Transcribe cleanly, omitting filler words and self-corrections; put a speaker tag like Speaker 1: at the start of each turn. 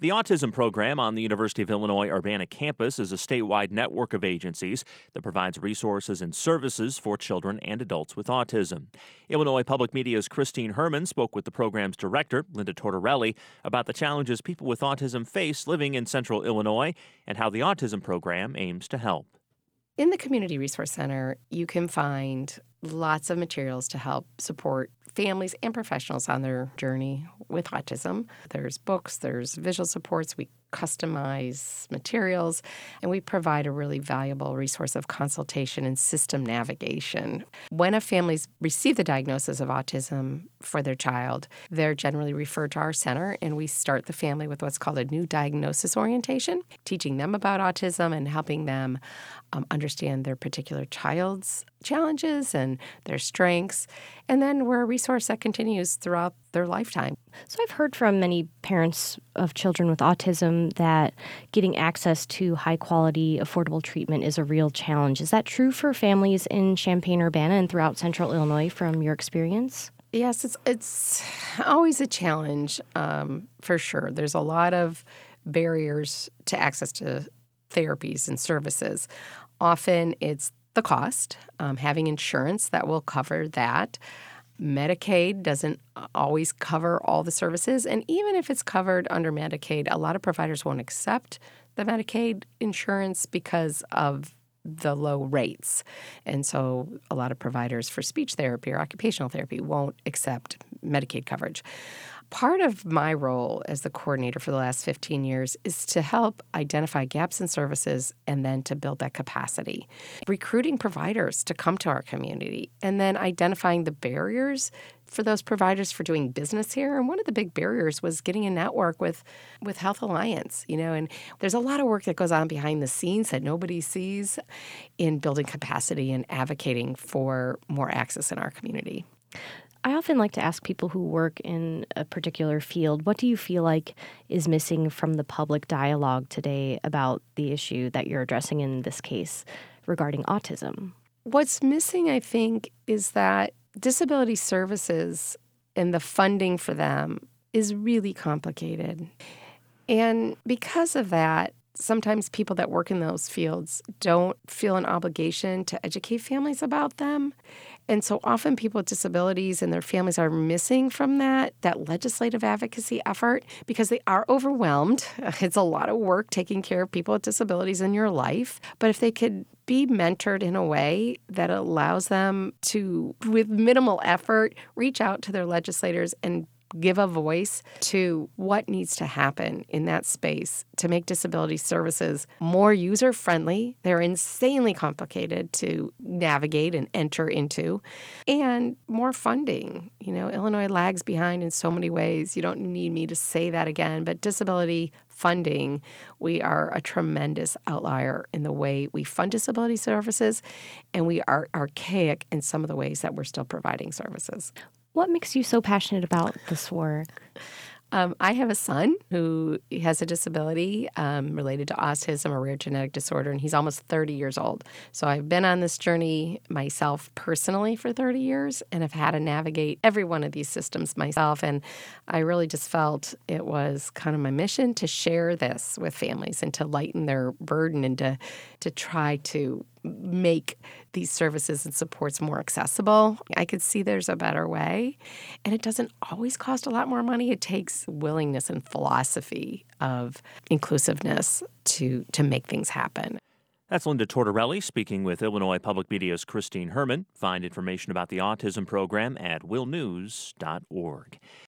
Speaker 1: The Autism Program on the University of Illinois Urbana campus is a statewide network of agencies that provides resources and services for children and adults with autism. Illinois Public Media's Christine Herman spoke with the program's director, Linda Tortorelli, about the challenges people with autism face living in central Illinois and how the Autism Program aims to help.
Speaker 2: In the Community Resource Center, you can find lots of materials to help support families and professionals on their journey with autism. There's books, there's visual supports, we customize materials, and we provide a really valuable resource of consultation and system navigation. When a family's received the diagnosis of autism for their child, they're generally referred to our center, and we start the family with what's called a new diagnosis orientation, teaching them about autism and helping them understand their particular child's challenges and their strengths. And then we're a resource that continues throughout their lifetime.
Speaker 3: So I've heard from many parents of children with autism that getting access to high-quality, affordable treatment is a real challenge. Is that true for families in Champaign-Urbana and throughout central Illinois from your experience?
Speaker 2: Yes, it's always a challenge, for sure. There's a lot of barriers to access to therapies and services. Often it's the cost, having insurance that will cover that. Medicaid doesn't always cover all the services, and even if it's covered under Medicaid, a lot of providers won't accept the Medicaid insurance because of the low rates. And so a lot of providers for speech therapy or occupational therapy won't accept Medicaid coverage. Part of my role as the coordinator for the last 15 years is to help identify gaps in services and then to build that capacity. Recruiting providers to come to our community and then identifying the barriers for those providers for doing business here. And one of the big barriers was getting a network with Health Alliance, and there's a lot of work that goes on behind the scenes that nobody sees in building capacity and advocating for more access in our community.
Speaker 3: I often like to ask people who work in a particular field, what do you feel like is missing from the public dialogue today about the issue that you're addressing in this case regarding autism?
Speaker 2: What's missing, I think, is that disability services and the funding for them is really complicated. And because of that, sometimes people that work in those fields don't feel an obligation to educate families about them. And so often people with disabilities and their families are missing from that legislative advocacy effort because they are overwhelmed. It's a lot of work taking care of people with disabilities in your life. But if they could be mentored in a way that allows them to, with minimal effort, reach out to their legislators and give a voice to what needs to happen in that space to make disability services more user-friendly. They're insanely complicated to navigate and enter into, and more funding. Illinois lags behind in so many ways. You don't need me to say that again, but disability funding, we are a tremendous outlier in the way we fund disability services, and we are archaic in some of the ways that we're still providing services.
Speaker 3: What makes you so passionate about this work?
Speaker 2: I have a son who has a disability related to autism, a rare genetic disorder, and he's almost 30 years old. So I've been on this journey myself personally for 30 years and have had to navigate every one of these systems myself. And I really just felt it was kind of my mission to share this with families and to lighten their burden and to try to make these services and supports more accessible. I could see there's a better way, and it doesn't always cost a lot more money. It takes willingness and philosophy of inclusiveness to make things happen.
Speaker 1: That's Linda Tortorelli speaking with Illinois Public Media's Christine Herman. Find information about the Autism Program at willnews.org.